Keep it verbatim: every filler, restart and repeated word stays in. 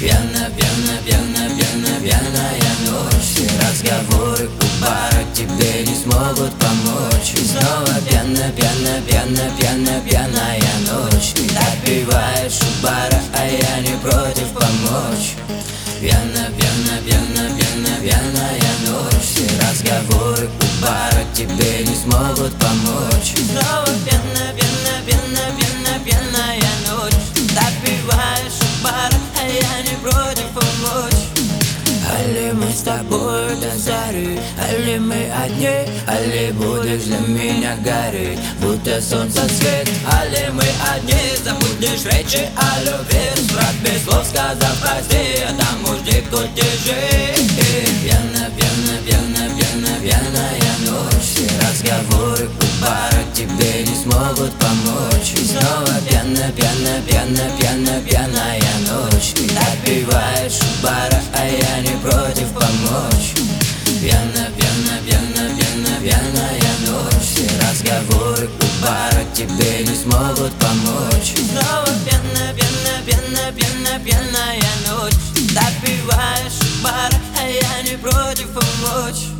Пьяна, пьяна, пьяна, пьяна, пьяная ночь. Все разговоры у бара тебе не смогут помочь. И снова пьяна, пьяна, пьяна, пьяна, пьяная ночь. Ты отпиваешь у бара, а я не против помочь. Пьяна, пьяна, пьяна, пьяна, пьяная ночь. Все разговоры у бара тебе не смогут помочь. И снова пьяна, пьяна, пьяна, пьяна, пьяная ночь. Ты отпиваешь у бара, а я не против помочь. Али мы с тобой до зари, али мы одни, али будешь для меня гореть, будто солнце свет. Али мы одни, забудешь речи о любви, брат без слов сказав прости, а там уж дико держи. Пьяна, пьяна, пьяна, пьяна, пьяная ночь. Все разговоры у бара тебе не смогут помочь. И снова пьяна, пьяна, пьяна, пьяна, пьяная ночь. Ты отпиваешь у бара, а я не против помочь. Пьяна, пьяна, пьяна, пьяна, пьяная ночь. Все разговоры у бара тебе не смогут помочь. И снова пьяна, пьяна, пьяна, пьяна, пьяная ночь. Ты отпиваешь у бара, а я не против помочь.